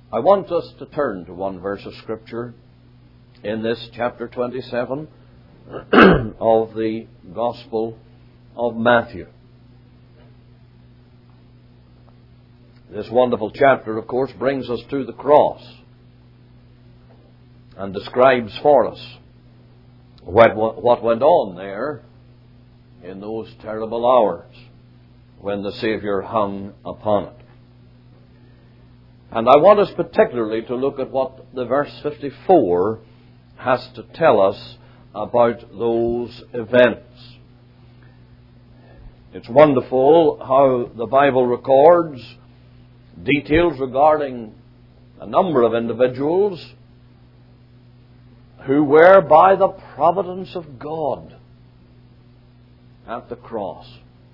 I want us to turn to one verse of Scripture in this chapter 27 of the Gospel of Matthew. This wonderful chapter, of course, brings us to the cross and describes for us what went on there in those terrible hours when the Savior hung upon it. And I want us particularly to look at what the verse 54 has to tell us about those events. It's wonderful how the Bible records details regarding a number of individuals who were, by the providence of God, at the cross.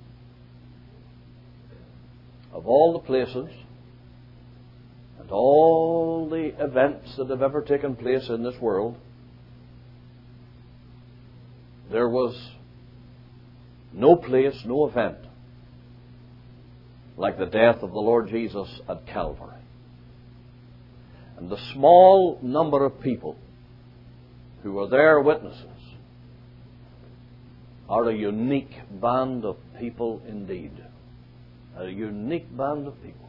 Of all the places and all the events that have ever taken place in this world, there was no place, no event like the death of the Lord Jesus at Calvary. And the small number of people who were there witnesses are a unique band of people indeed. A unique band of people.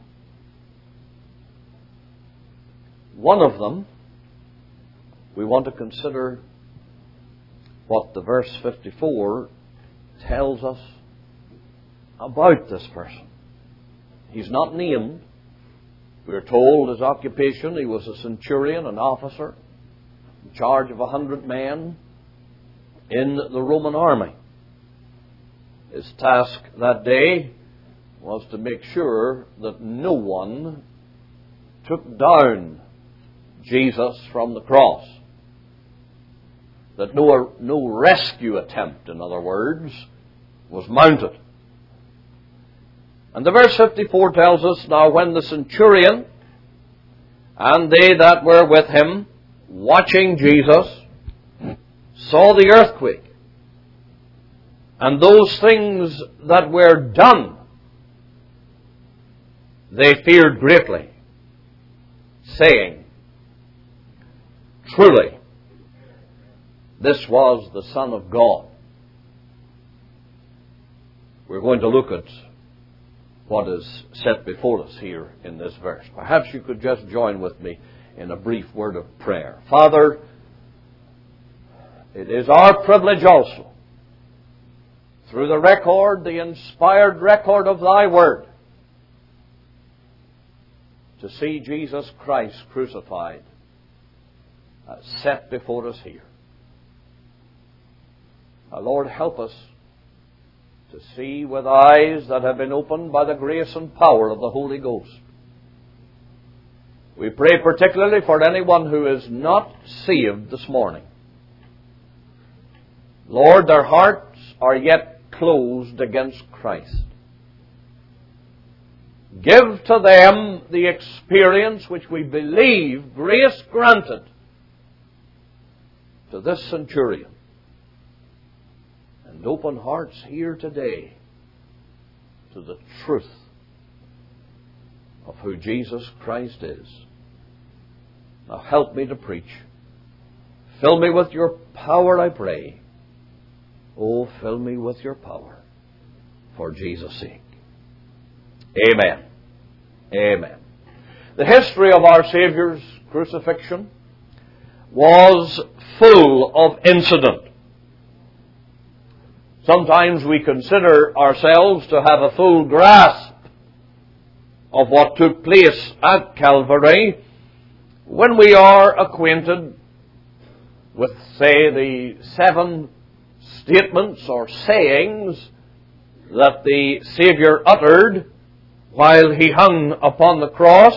One of them, we want to consider what the verse 54 tells us about this person. He's not named. We're told his occupation, he was a centurion, an officer, in charge of 100 men in the Roman army. His task that day was to make sure that no one took down Jesus from the cross. That no rescue attempt, in other words, was mounted. And the verse 54 tells us, now when the centurion and they that were with him, watching Jesus, saw the earthquake and those things that were done, they feared greatly, saying, truly, this was the Son of God. We're going to look at what is set before us here in this verse. Perhaps you could just join with me in a brief word of prayer. Father, it is our privilege also, through the record, the inspired record of Thy Word, to see Jesus Christ crucified, set before us here. Now, Lord, help us to see with eyes that have been opened by the grace and power of the Holy Ghost. We pray particularly for anyone who is not saved this morning. Lord, their hearts are yet closed against Christ. Give to them the experience which we believe grace granted to this centurion. And open hearts here today to the truth of who Jesus Christ is. Now help me to preach. Fill me with your power, I pray. Oh, fill me with your power for Jesus' sake. Amen. Amen. The history of our Savior's crucifixion was full of incident. Sometimes we consider ourselves to have a full grasp of what took place at Calvary when we are acquainted with, say, the 7 statements or sayings that the Savior uttered while He hung upon the cross.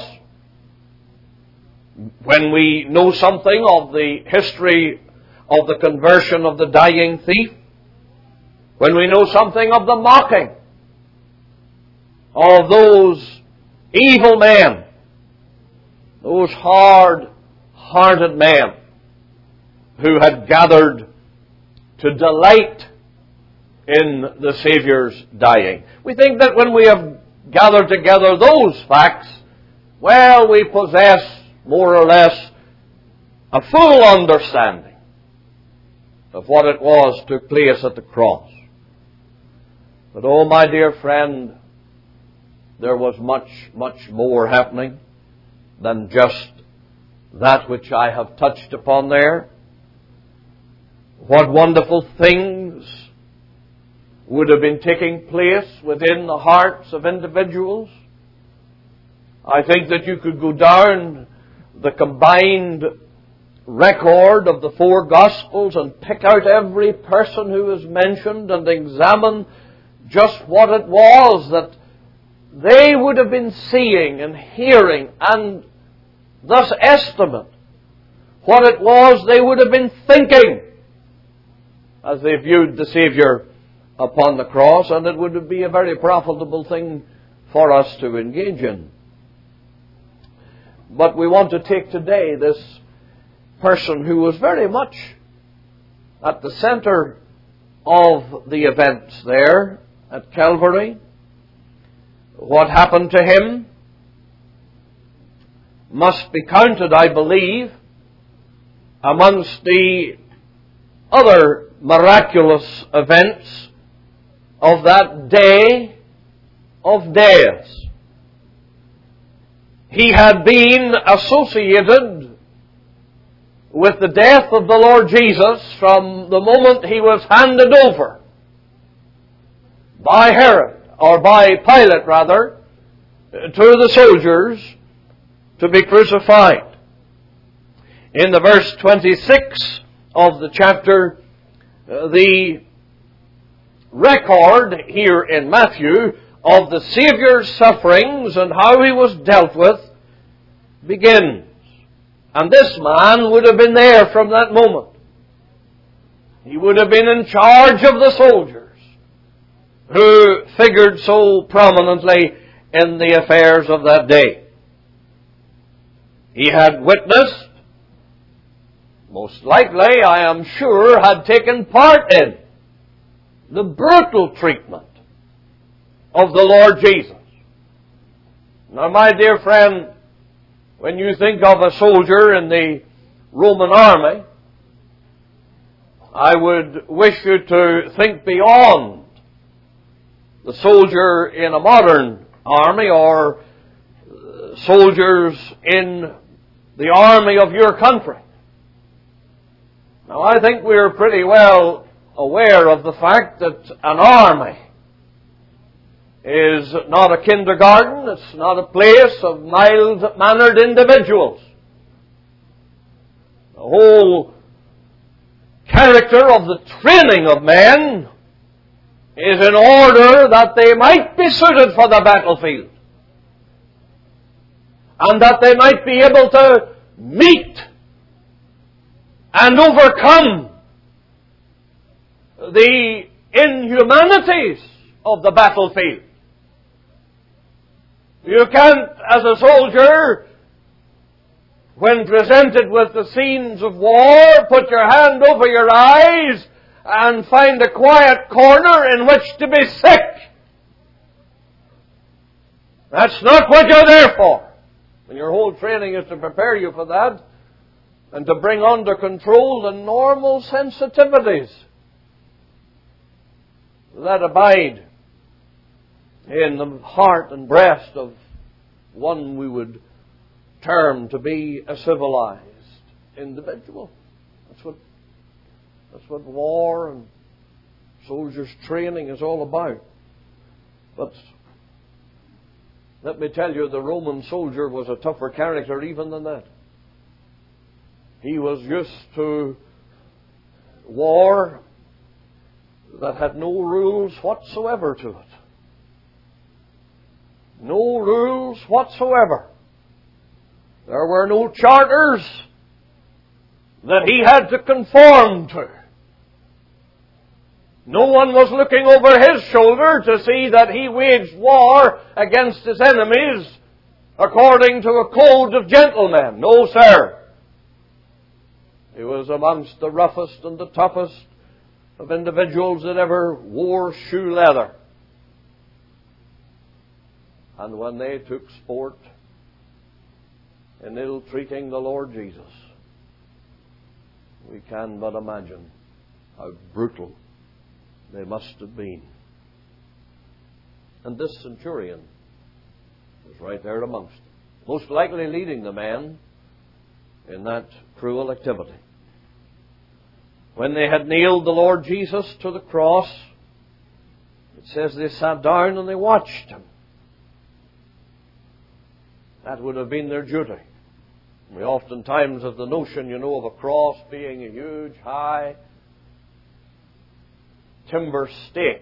When we know something of the history of the conversion of the dying thief, when we know something of the mocking of those evil men, those hard-hearted men who had gathered to delight in the Savior's dying. We think that when we have gathered together those facts, well, we possess more or less a full understanding of what it was took place at the cross. But oh, my dear friend, there was much, much more happening than just that which I have touched upon there. What wonderful things would have been taking place within the hearts of individuals. I think that you could go down the combined record of the four Gospels and pick out every person who is mentioned and examine just what it was that they would have been seeing and hearing, and thus estimate what it was they would have been thinking as they viewed the Savior upon the cross, and it would be a very profitable thing for us to engage in. But we want to take today this person who was very much at the center of the events there at Calvary. What happened to him must be counted, I believe, amongst the other miraculous events of that day of days. He had been associated with the death of the Lord Jesus from the moment he was handed over by Herod, or by Pilate rather, to the soldiers to be crucified. In the verse 26 of the chapter, the record here in Matthew of the Saviour's sufferings and how he was dealt with begins. And this man would have been there from that moment. He would have been in charge of the soldiers who figured so prominently in the affairs of that day. He had witnessed, most likely, I am sure, had taken part in the brutal treatment of the Lord Jesus. Now, my dear friend, when you think of a soldier in the Roman army, I would wish you to think beyond the soldier in a modern army or soldiers in the army of your country. Now, I think we're pretty well aware of the fact that an army is not a kindergarten, it's not a place of mild-mannered individuals. The whole character of the training of men is in order that they might be suited for the battlefield, and that they might be able to meet and overcome the inhumanities of the battlefield. You can't, as a soldier, when presented with the scenes of war, put your hand over your eyes and find a quiet corner in which to be sick. That's not what you're there for. And your whole training is to prepare you for that and to bring under control the normal sensitivities that abide in the heart and breast of one we would term to be a civilized individual. That's what war and soldiers' training is all about. But let me tell you, the Roman soldier was a tougher character even than that. He was used to war that had no rules whatsoever to it. No rules whatsoever. There were no charters that he had to conform to. No one was looking over his shoulder to see that he waged war against his enemies according to a code of gentlemen. No, sir. He was amongst the roughest and the toughest of individuals that ever wore shoe leather. And when they took sport in ill-treating the Lord Jesus. We can but imagine how brutal they must have been. And this centurion was right there amongst them, most likely leading the men in that cruel activity. When they had nailed the Lord Jesus to the cross, it says they sat down and they watched Him. That would have been their duty. We oftentimes have the notion, of a cross being a huge, high timber stake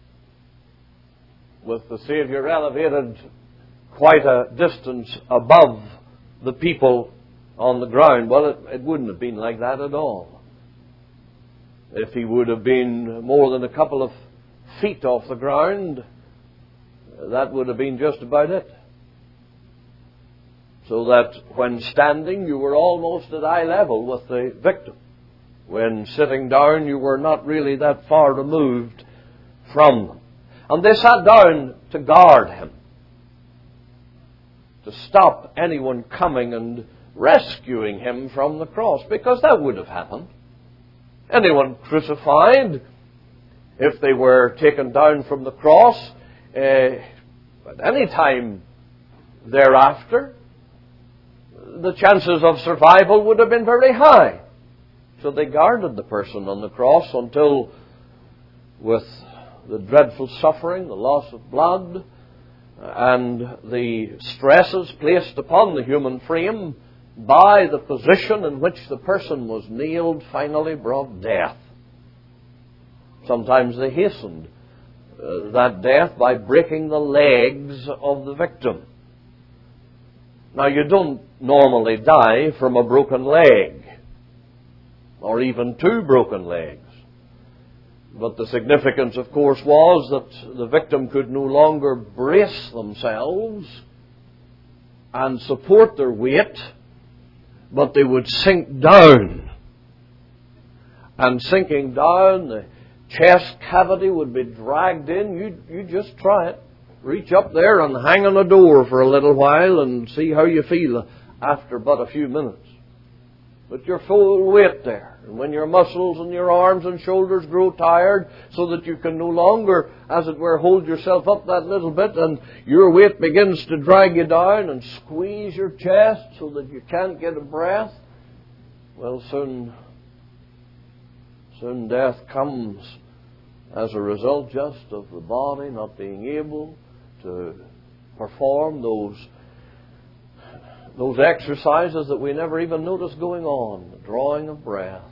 with the Savior elevated quite a distance above the people on the ground. Well, it wouldn't have been like that at all. If He would have been more than a couple of feet off the ground, that would have been just about it. So that when standing, you were almost at eye level with the victim. When sitting down, you were not really that far removed from them. And they sat down to guard Him, to stop anyone coming and rescuing Him from the cross, because that would have happened. Anyone crucified, if they were taken down from the cross at any time thereafter, the chances of survival would have been very high. So they guarded the person on the cross until, with the dreadful suffering, the loss of blood, and the stresses placed upon the human frame by the position in which the person was nailed, finally brought death. Sometimes they hastened that death by breaking the legs of the victim. Now, you don't normally die from a broken leg, or even two broken legs. But the significance, of course, was that the victim could no longer brace themselves and support their weight, but they would sink down. And sinking down, the chest cavity would be dragged in. You just try it. Reach up there and hang on a door for a little while and see how you feel after but a few minutes. But your full weight there. And when your muscles and your arms and shoulders grow tired so that you can no longer, as it were, hold yourself up that little bit, and your weight begins to drag you down and squeeze your chest so that you can't get a breath, well, soon death comes as a result just of the body not being able to perform those exercises that we never even notice going on. The drawing of breath,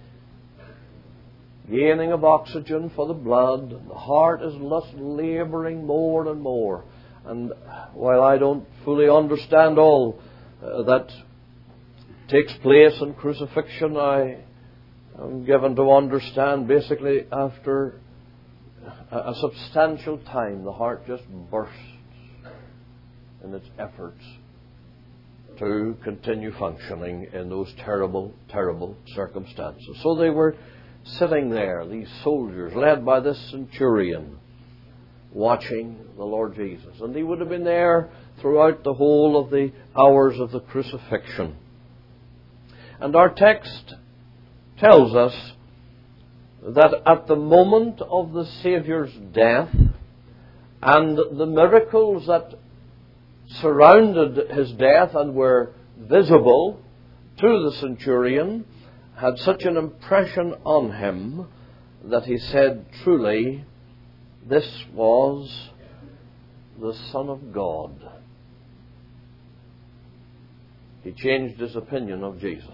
gaining of oxygen for the blood. The heart is thus laboring more and more. And while I don't fully understand all that takes place in crucifixion, I am given to understand basically after a substantial time, the heart just bursts in its efforts to continue functioning in those terrible, terrible circumstances. So they were sitting there, these soldiers, led by this centurion, watching the Lord Jesus. And He would have been there throughout the whole of the hours of the crucifixion. And our text tells us that at the moment of the Saviour's death and the miracles that surrounded His death and were visible to the centurion had such an impression on him that he said, truly, this was the Son of God. He changed his opinion of Jesus.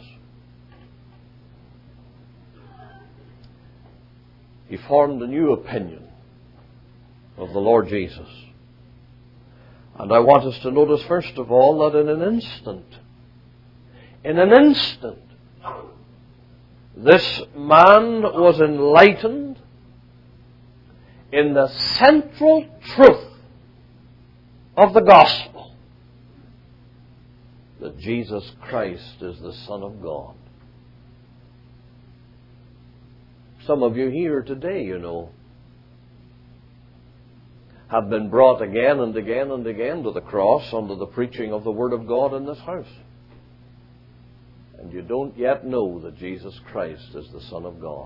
He formed a new opinion of the Lord Jesus. And I want us to notice, first of all, that in an instant, this man was enlightened in the central truth of the gospel, that Jesus Christ is the Son of God. Some of you here today, have been brought again and again and again to the cross under the preaching of the Word of God in this house. and you don't yet know that Jesus Christ is the Son of God.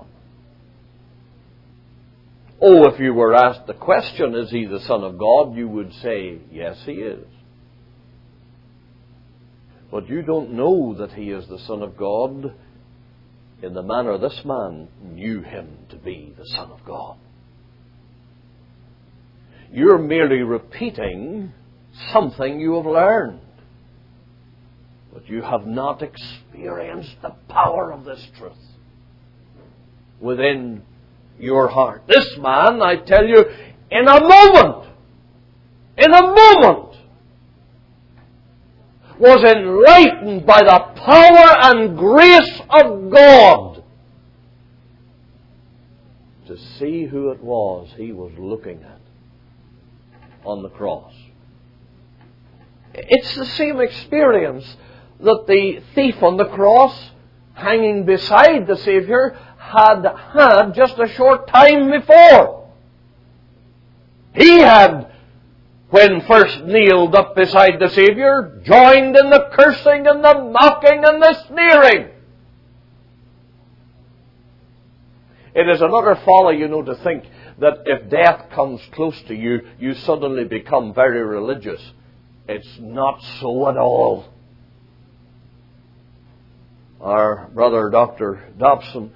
Oh, if you were asked the question, is He the Son of God, you would say, yes, He is. But you don't know that He is the Son of God in the manner this man knew Him to be the Son of God. You're merely repeating something you have learned. But you have not experienced the power of this truth within your heart. This man, I tell you, in a moment, was enlightened by the power and grace of God to see who it was he was looking at on the cross. It's the same experience that the thief on the cross, hanging beside the Savior, had just a short time before. He had, when first kneeled up beside the Savior, joined in the cursing and the mocking and the sneering. It is an utter folly, to think that if death comes close to you, you suddenly become very religious. It's not so at all. Our brother, Dr. Dobson,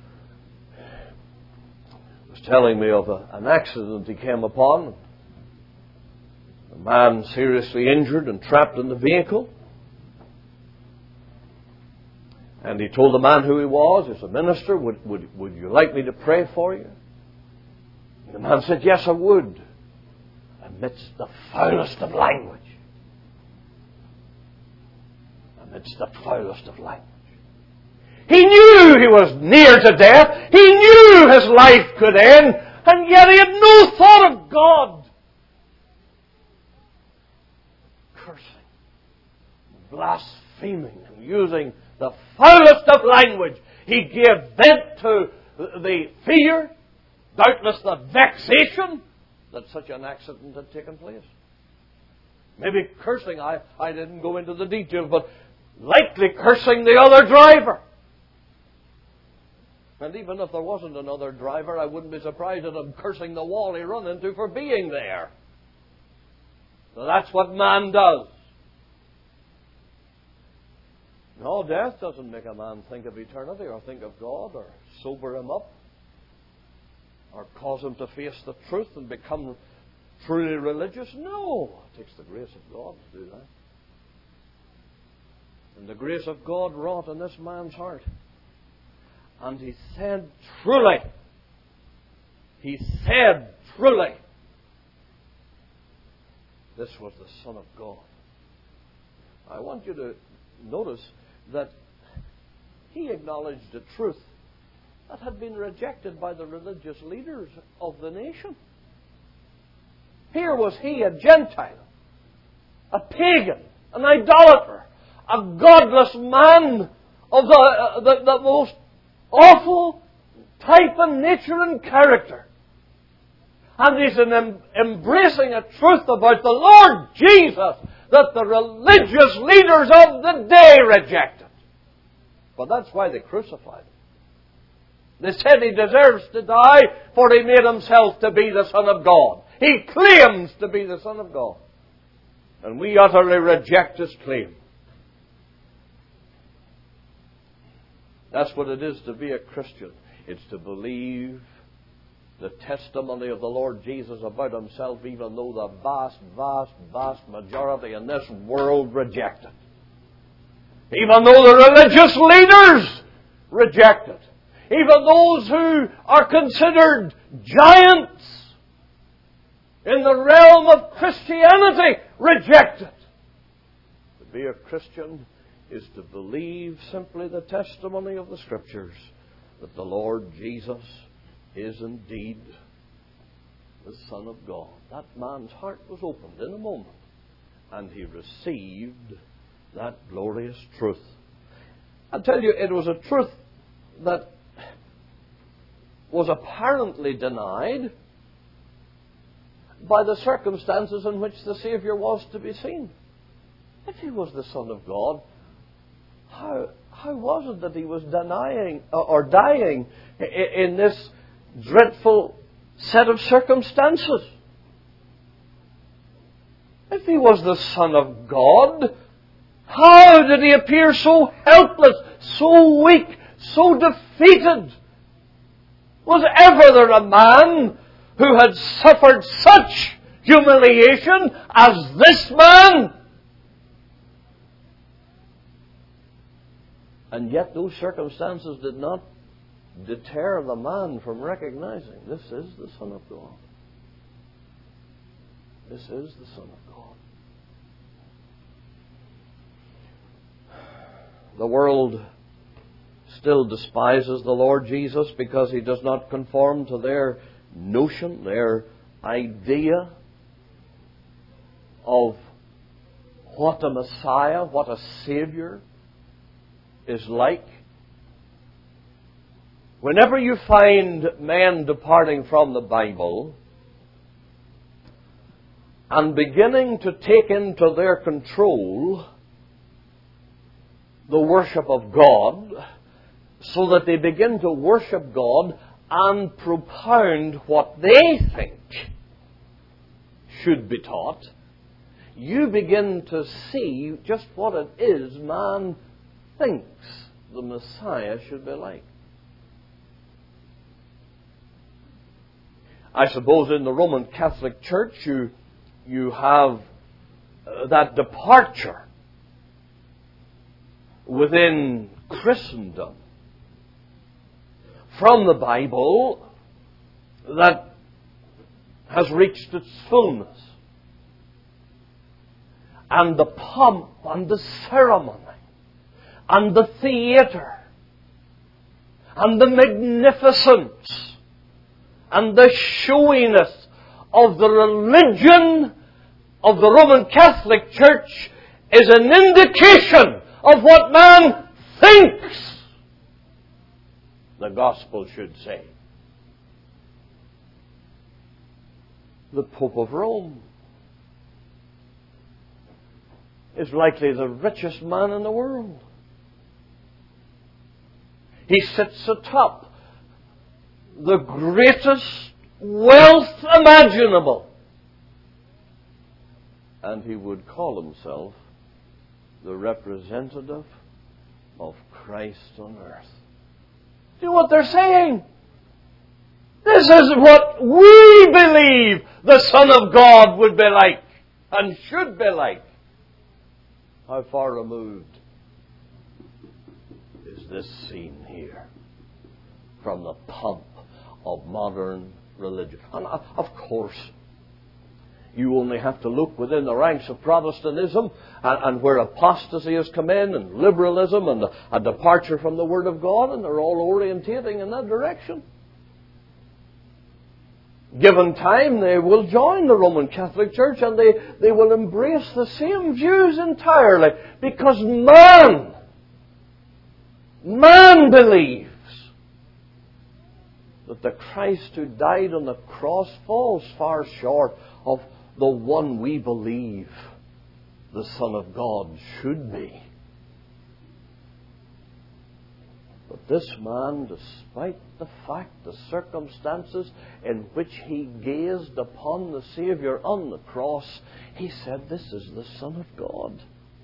was telling me of an accident he came upon. A man seriously injured and trapped in the vehicle. And he told the man who he was. He's a minister. Would you like me to pray for you? And the man said, yes, I would. Amidst the foulest of language. Amidst the foulest of language. He knew he was near to death. He knew his life could end. And yet he had no thought of God. Cursing, blaspheming, and using the foulest of language. He gave vent to the fear, doubtless the vexation, that such an accident had taken place. Maybe cursing, I didn't go into the details, but likely cursing the other driver. And even if there wasn't another driver, I wouldn't be surprised at him cursing the wall he run into for being there. So that's what man does. No, death doesn't make a man think of eternity or think of God or sober him up or cause him to face the truth and become truly religious. No, it takes the grace of God to do that. And the grace of God wrought in this man's heart. And he said, truly, this was the Son of God. I want you to notice that he acknowledged a truth that had been rejected by the religious leaders of the nation. Here was he, a Gentile, a pagan, an idolater, a godless man of the most awful type and nature and character. And he's embracing a truth about the Lord Jesus that the religious leaders of the day rejected. But that's why they crucified him. They said he deserves to die, for he made himself to be the Son of God. He claims to be the Son of God. And we utterly reject his claim. That's what it is to be a Christian. It's to believe the testimony of the Lord Jesus about himself, even though the vast majority in this world reject it. Even though the religious leaders reject it. Even those who are considered giants in the realm of Christianity reject it. To be a Christian is to believe simply the testimony of the Scriptures that the Lord Jesus is indeed the Son of God. That man's heart was opened in a moment, and he received that glorious truth. I tell you, it was a truth that was apparently denied by the circumstances in which the Savior was to be seen. If he was the Son of God, how was it that he was denying or dying in this dreadful set of circumstances? If he was the Son of God, how did he appear so helpless, so weak, so defeated? Was ever there a man who had suffered such humiliation as this man? And yet those circumstances did not deter the man from recognizing this is the Son of God. This is the Son of God. The world still despises the Lord Jesus because He does not conform to their notion, their idea of what a Messiah, what a Savior is like. Whenever you find men departing from the Bible and beginning to take into their control the worship of God, so that they begin to worship God and propound what they think should be taught, you begin to see just what it is man thinks the Messiah should be like. I suppose in the Roman Catholic Church you have that departure within Christendom from the Bible that has reached its fullness. And the pomp and the ceremony and the theatre and the magnificence and the showiness of the religion of the Roman Catholic Church is an indication of what man thinks the gospel should say. The Pope of Rome is likely the richest man in the world. He sits atop the greatest wealth imaginable. And he would call himself the representative of Christ on earth. See what they're saying? This is what we believe the Son of God would be like and should be like. How far removed is this scene here from the pomp of modern religion? And of course, you only have to look within the ranks of Protestantism and where apostasy has come in and liberalism and a departure from the Word of God, and they're all orientating in that direction. Given time, they will join the Roman Catholic Church and they will embrace the same views entirely, because man believes that the Christ who died on the cross falls far short of the one we believe the Son of God should be. But this man, despite the fact, the circumstances in which he gazed upon the Savior on the cross, he said, "This is the Son of God."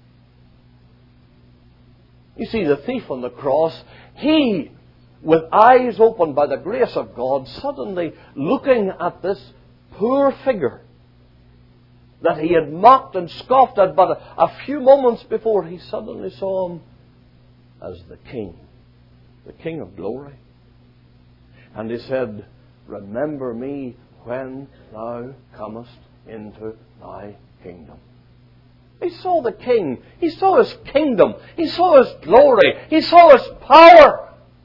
You see, the thief on the cross, he, with eyes opened by the grace of God, suddenly looking at this poor figure that he had mocked and scoffed at but a few moments before, he suddenly saw him as the King of glory. And he said, "Remember me when thou comest into thy kingdom." He saw the King. He saw His kingdom. He saw His glory. He saw His power.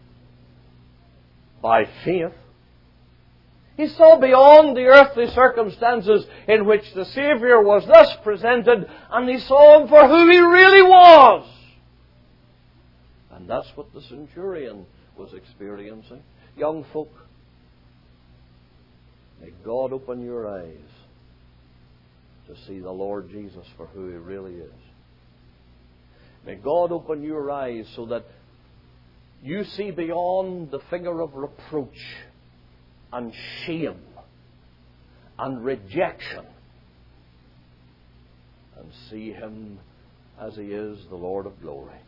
By faith, he saw beyond the earthly circumstances in which the Savior was thus presented, and he saw Him for who He really was. And that's what the centurion was experiencing. Young folk, may God open your eyes to see the Lord Jesus for who He really is. May God open your eyes so that you see beyond the finger of reproach and shame and rejection and see Him as He is, the Lord of glory.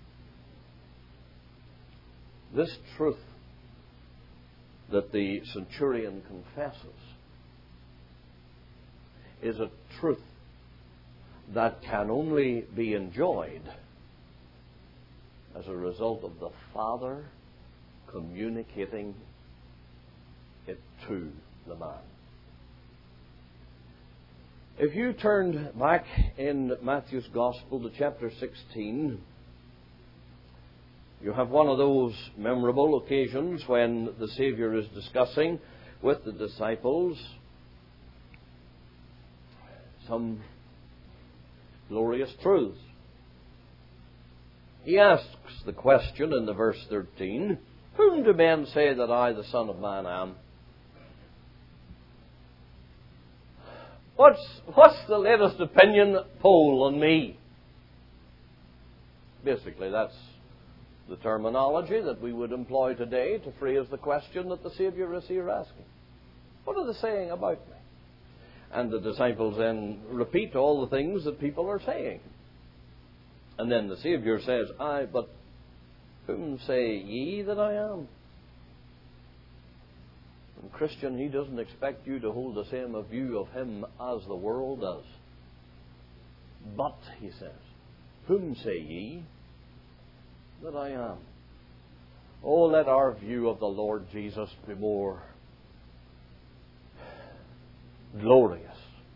This truth that the centurion confesses is a truth that can only be enjoyed as a result of the Father communicating it to the man. If you turned back in Matthew's Gospel to chapter 16, you have one of those memorable occasions when the Savior is discussing with the disciples some glorious truths. He asks the question in the verse 13, "Whom do men say that I, the Son of Man, am?" What's the latest opinion poll on me? Basically, that's the terminology that we would employ today to phrase the question that the Savior is here asking. What are they saying about me? And the disciples then repeat all the things that people are saying. And then the Savior says, "Aye, but whom say ye that I am?" And Christian, He doesn't expect you to hold the same a view of Him as the world does. But, He says, "Whom say ye that I am?" Oh, let our view of the Lord Jesus be more glorious,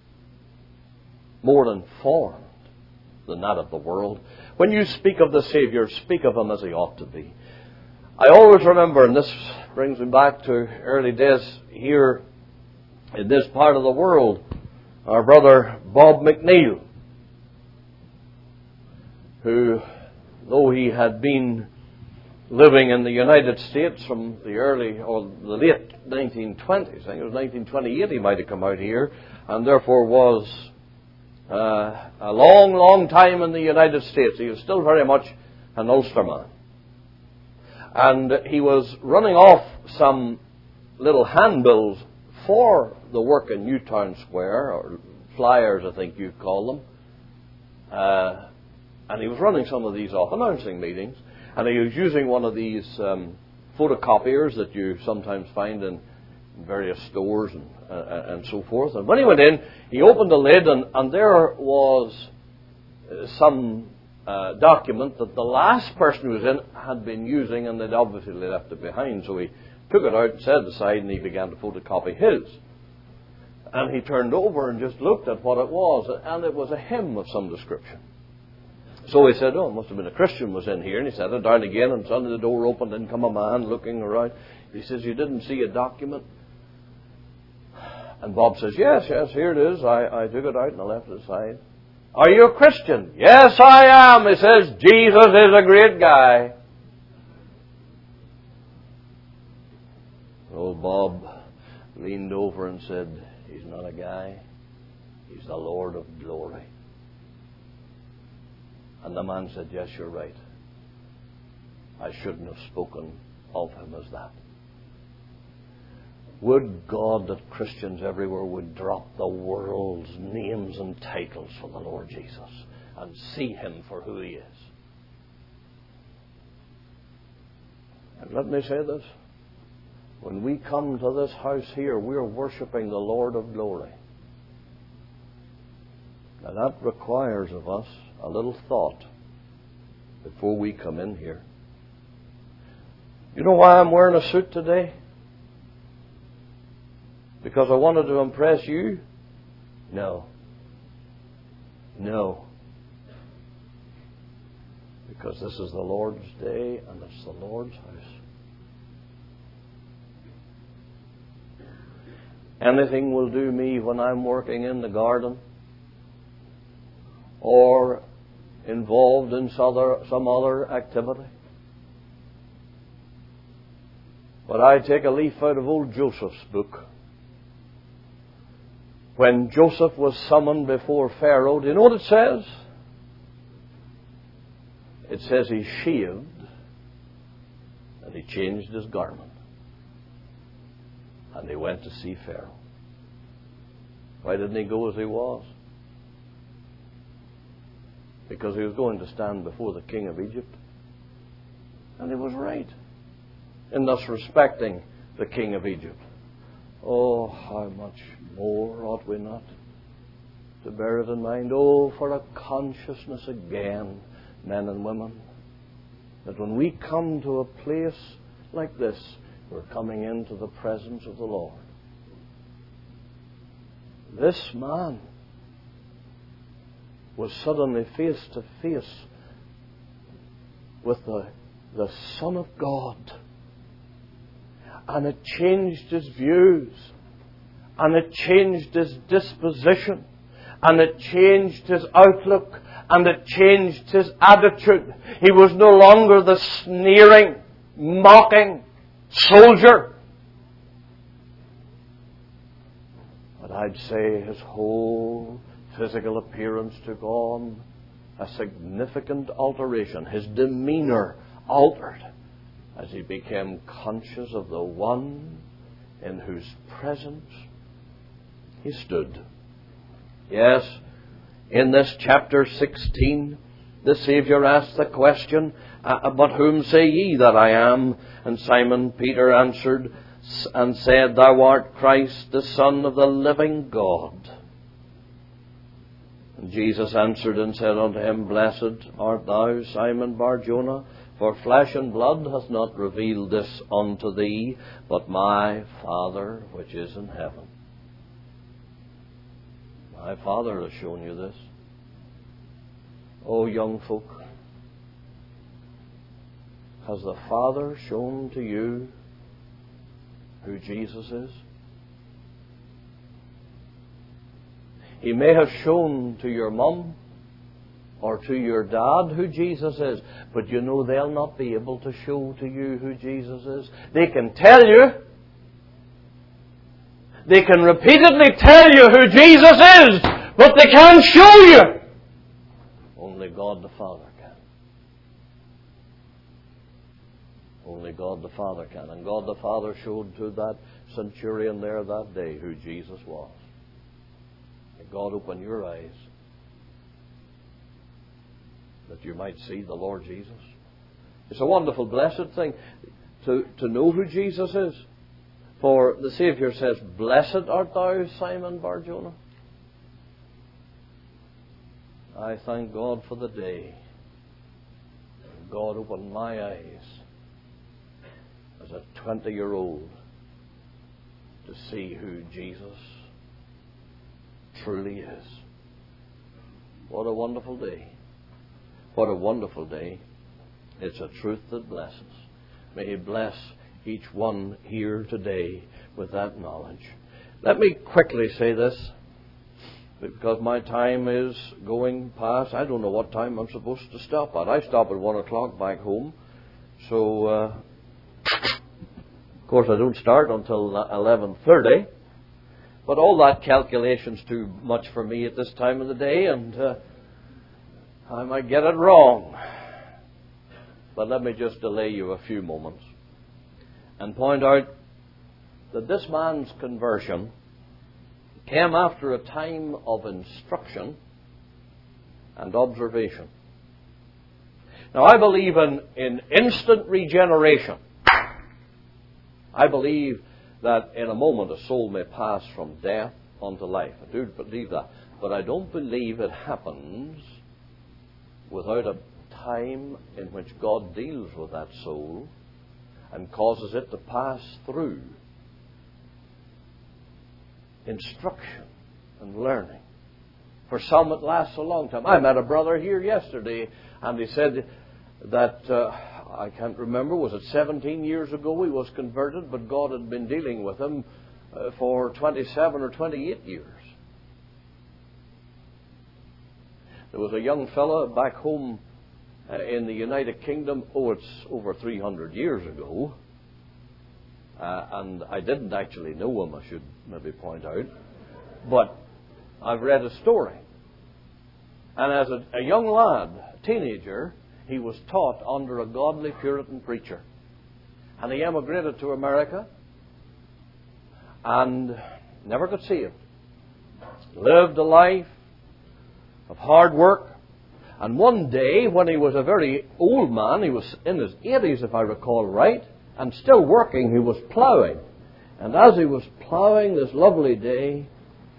more informed than that of the world. When you speak of the Savior, speak of Him as He ought to be. I always remember, and this brings me back to early days here in this part of the world, our brother Bob McNeil, who, though he had been living in the United States from the early or the late 1920s, I think it was 1928 he might have come out here, and therefore was a long, long time in the United States. He was still very much an Ulsterman. And he was running off some little handbills for the work in Newtown Square, or flyers I think you'd call them. And he was running some of these off, announcing meetings. And he was using one of these photocopiers that you sometimes find in various stores and so forth. And when he went in, he opened the lid, and there was some document that the last person who was in had been using, and they'd obviously left it behind. So he took it out and set it aside, and he began to photocopy his. And he turned over and just looked at what it was, and it was a hymn of some description. So he said, "Oh, it must have been a Christian was in here." And he set it down again, and suddenly the door opened, and come a man looking around. He says, "You didn't see a document?" And Bob says, yes, here it is. I took it out and I left it aside." "Are you a Christian?" "Yes, I am." He says, "Jesus is a great guy." Old Bob leaned over and said, "He's not a guy. He's the Lord of glory." And the man said, "Yes, you're right. I shouldn't have spoken of Him as that." Would God that Christians everywhere would drop the world's names and titles for the Lord Jesus and see Him for who He is. And let me say this. When we come to this house here, we're worshipping the Lord of glory. Now that requires of us a little thought before we come in here. You know why I'm wearing a suit today? Because I wanted to impress you? No. Because this is the Lord's day and it's the Lord's house. Anything will do me when I'm working in the garden or involved in some other activity. But I take a leaf out of old Joseph's book. When Joseph was summoned before Pharaoh, do you know what it says? it says he shaved and he changed his garment and he went to see Pharaoh. Why didn't he go as he was? Because he was going to stand before the king of Egypt. And he was right in thus respecting the king of Egypt. Oh, how much more ought we not to bear it in mind? Oh, for a consciousness again, men and women, that when we come to a place like this, we're coming into the presence of the Lord. This man was suddenly face to face with the Son of God. And it changed his views. And it changed his disposition. And it changed his outlook. And it changed his attitude. He was no longer the sneering, mocking soldier. But I'd say his whole physical appearance took on a significant alteration. His demeanor altered as he became conscious of the one in whose presence he stood. Yes, in this chapter 16, the Saviour asked the question, "But whom say ye that I am?" And Simon Peter answered and said, "Thou art Christ, the Son of the living God." And Jesus answered and said unto him, "Blessed art thou, Simon Bar-Jonah, for flesh and blood hath not revealed this unto thee, but my Father which is in heaven." My Father has shown you this. Oh, young folk, has the Father shown to you who Jesus is? He may have shown to your mum or to your dad who Jesus is, but you know they'll not be able to show to you who Jesus is. They can tell you. They can repeatedly tell you who Jesus is, but they can't show you. Only God the Father can. Only God the Father can. And God the Father showed to that centurion there that day who Jesus was. May God open your eyes that you might see the Lord Jesus. It's a wonderful, blessed thing to know who Jesus is. For the Saviour says, "Blessed art thou, Simon Bar-Jonah." I thank God for the day God opened my eyes as a 20-year-old to see who Jesus truly is. What a wonderful day. What a wonderful day. It's a truth that blesses. May He bless each one here today with that knowledge. Let me quickly say this, because my time is going past. I don't know what time I'm supposed to stop at. I stop at 1 o'clock back home. So, of course, I don't start until 11:30. But all that calculation's too much for me at this time of the day, and I might get it wrong. But let me just delay you a few moments and point out that this man's conversion came after a time of instruction and observation. Now, I believe in instant regeneration. I believe that in a moment a soul may pass from death unto life. I do believe that. But I don't believe it happens without a time in which God deals with that soul and causes it to pass through instruction and learning. For some it lasts a long time. I met a brother here yesterday, and he said that, I can't remember, was it 17 years ago he was converted, but God had been dealing with him for 27 or 28 years. There was a young fellow back home in the United Kingdom, it's over 300 years ago, and I didn't actually know him, I should maybe point out, but I've read a story. And as a young lad, a teenager, he was taught under a godly Puritan preacher. And he emigrated to America and never could see him. Lived a life of hard work. And one day, when he was a very old man, he was in his 80s if I recall right, and still working, he was ploughing. And as he was ploughing this lovely day,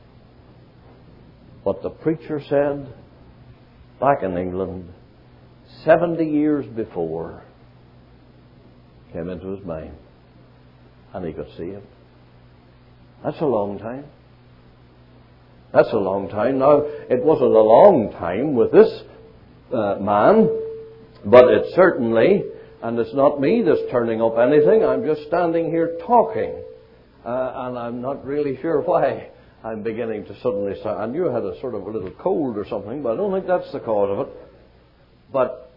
what the preacher said back in England 70 years before came into his mind, and he could see it. That's a long time. That's a long time. Now, it wasn't a long time with this man, but it certainly, and it's not me that's turning up anything, I'm just standing here talking, and I'm not really sure why I'm beginning to suddenly start. I knew I had a sort of a little cold or something, but I don't think that's the cause of it. But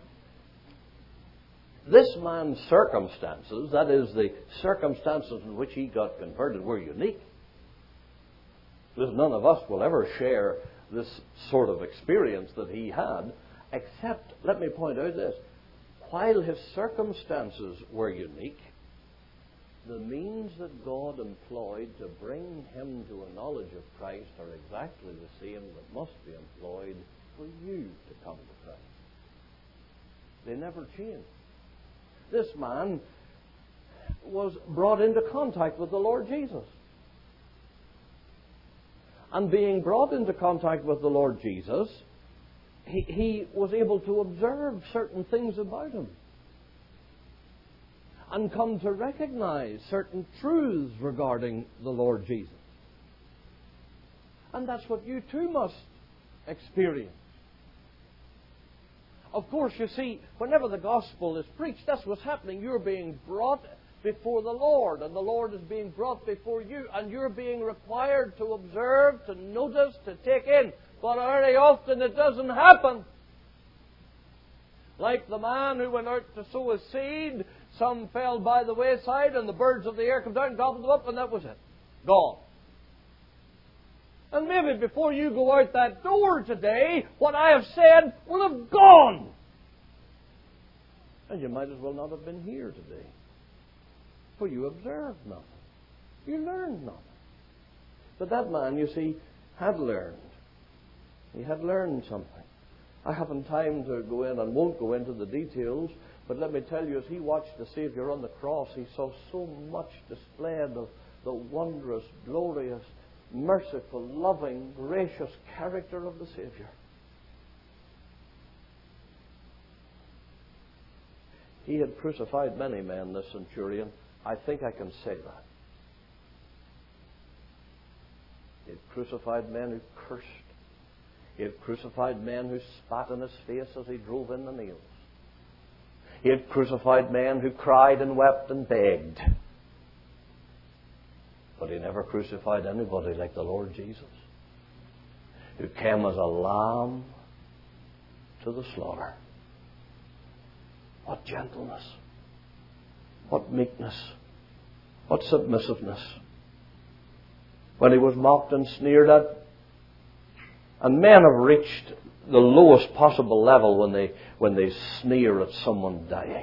this man's circumstances, that is, the circumstances in which he got converted, were unique. Because none of us will ever share this sort of experience that he had, except, let me point out this, while his circumstances were unique, the means that God employed to bring him to a knowledge of Christ are exactly the same that must be employed for you to come to Christ. They never change. This man was brought into contact with the Lord Jesus. And being brought into contact with the Lord Jesus, he was able to observe certain things about him and come to recognize certain truths regarding the Lord Jesus. And that's what you too must experience. Of course, you see, whenever the gospel is preached, that's what's happening. You're being brought before the Lord, and the Lord is being brought before you, and you're being required to observe, to notice, to take in. But very often it doesn't happen. Like the man who went out to sow his seed, some fell by the wayside, and the birds of the air come down and gobbled them up, and that was it. Gone. And maybe before you go out that door today, what I have said will have gone. And you might as well not have been here today. For you observed nothing. You learned nothing. But that man, you see, had learned. He had learned something. I haven't time to go in and won't go into the details, but let me tell you, as he watched the Savior on the cross, he saw so much displayed of the wondrous, glorious, merciful, loving, gracious character of the Savior. He had crucified many men, this centurion. I think I can say that. He had crucified men who cursed. He had crucified men who spat in his face as he drove in the nails. He had crucified men who cried and wept and begged. But he never crucified anybody like the Lord Jesus, who came as a lamb to the slaughter. What gentleness, what meekness, what submissiveness. When he was mocked and sneered at, and men have reached the lowest possible level when they sneer at someone dying.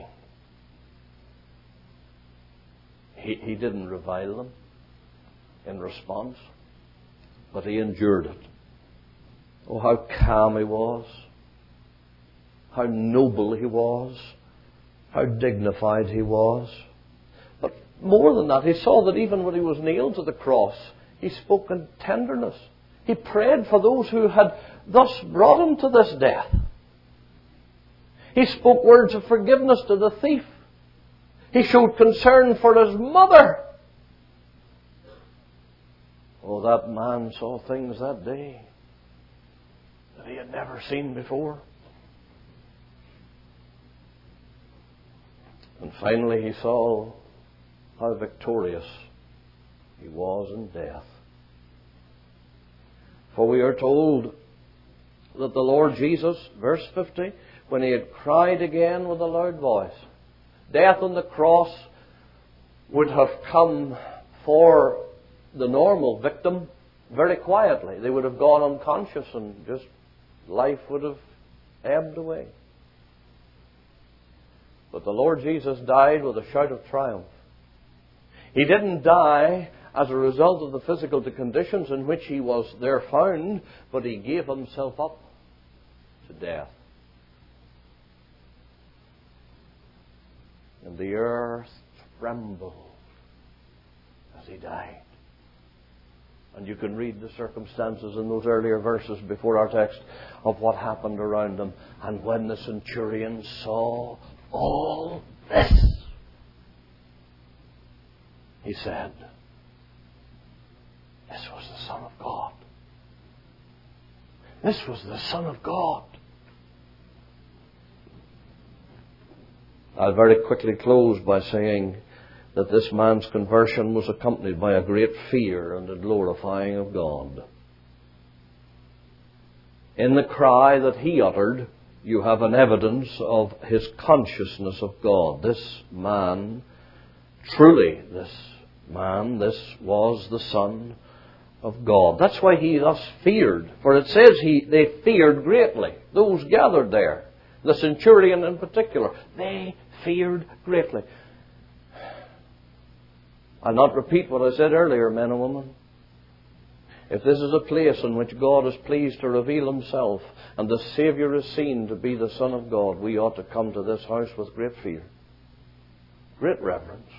He didn't revile them in response, but he endured it. Oh, how calm he was, how noble he was, how dignified he was. But more than that, he saw that even when he was nailed to the cross, he spoke in tenderness. He prayed for those who had thus brought him to this death. He spoke words of forgiveness to the thief. He showed concern for his mother. Oh, that man saw things that day that he had never seen before. And finally he saw how victorious he was in death. For we are told that the Lord Jesus, verse 50, when he had cried again with a loud voice, death on the cross would have come for the normal victim very quietly. They would have gone unconscious and just life would have ebbed away. But the Lord Jesus died with a shout of triumph. He didn't die as a result of the physical conditions in which He was there found, but He gave Himself up to death. And the earth trembled as He died. And you can read the circumstances in those earlier verses before our text of what happened around Him. And when the centurion saw all this, he said, "This was the Son of God. This was the Son of God." I'll very quickly close by saying that this man's conversion was accompanied by a great fear and a glorifying of God. In the cry that he uttered, you have an evidence of his consciousness of God. This man, truly this man, this was the Son of God. That's why he thus feared. For it says they feared greatly. Those gathered there, the centurion in particular, they feared greatly. I'll not repeat what I said earlier, men and women. If this is a place in which God is pleased to reveal Himself and the Saviour is seen to be the Son of God, we ought to come to this house with great fear, great reverence.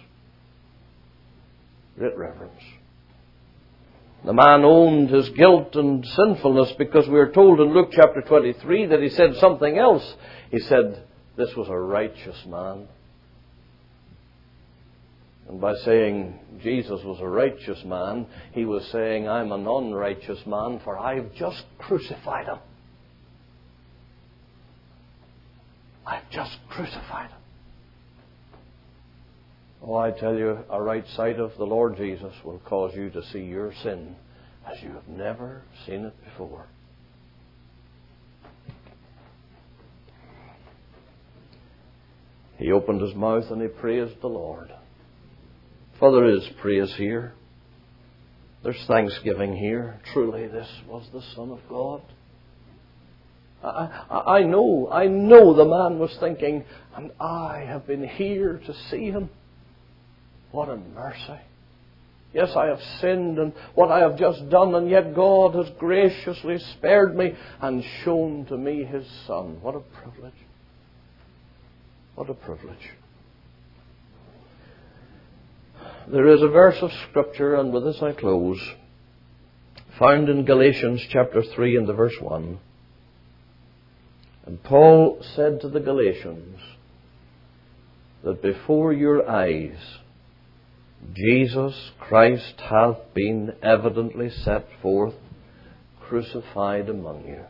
Great reverence. The man owned his guilt and sinfulness because we are told in Luke chapter 23 that he said something else. He said, "This was a righteous man." And by saying Jesus was a righteous man, he was saying, "I'm an unrighteous man, for I've just crucified Him. I've just crucified Him." Oh, I tell you, a right sight of the Lord Jesus will cause you to see your sin as you have never seen it before. He opened his mouth and he praised the Lord. For there is praise here. There's thanksgiving here. Truly, this was the Son of God. I know the man was thinking, and I have been here to see Him. What a mercy. Yes, I have sinned and what I have just done, and yet God has graciously spared me and shown to me His Son. What a privilege. What a privilege. There is a verse of Scripture, and with this I close, found in Galatians chapter 3 and the verse 1. And Paul said to the Galatians that before your eyes Jesus Christ hath been evidently set forth, crucified among you.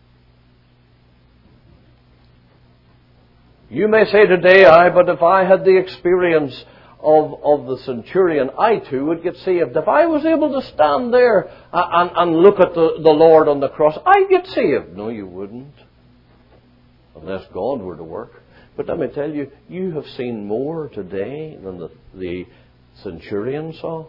You may say today, but if I had the experience of the centurion, I too would get saved. If I was able to stand there and look at the Lord on the cross, I'd get saved. No, you wouldn't. Unless God were to work. But let me tell you, you have seen more today than the centurion saw.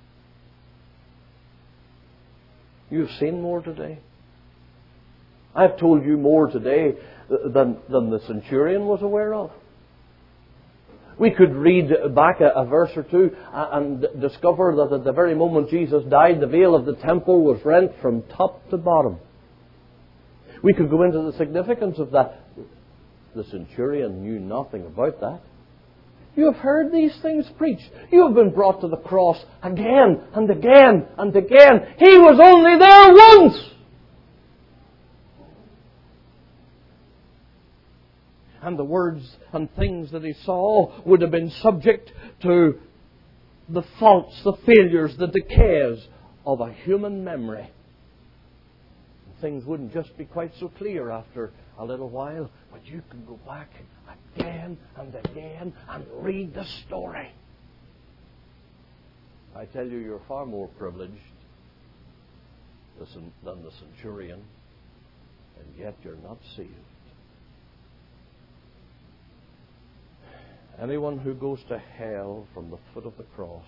You've seen more today. I've told you more today than the centurion was aware of. We could read back a verse or two and discover that at the very moment Jesus died, the veil of the temple was rent from top to bottom. We could go into the significance of that. The centurion knew nothing about that. You have heard these things preached. You have been brought to the cross again and again and again. He was only there once. And the words and things that he saw would have been subject to the faults, the failures, the decays of a human memory. Things wouldn't just be quite so clear after a little while, but you can go back again and again and read the story. I tell you, you're far more privileged than the centurion, and yet you're not saved. Anyone who goes to hell from the foot of the cross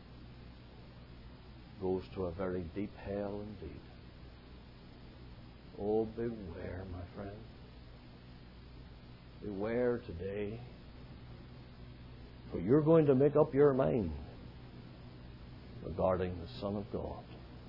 goes to a very deep hell indeed. Oh, beware, my friend. Beware today For you're going to make up your mind regarding the Son of God.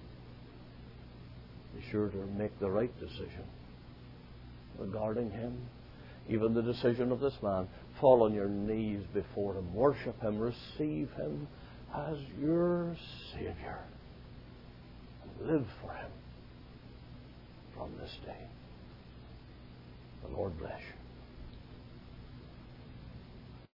Be sure to make the right decision regarding Him. Even the decision of this man. Fall on your knees before Him. Worship Him. Receive Him as your Savior. And live for Him from this day. The Lord bless you.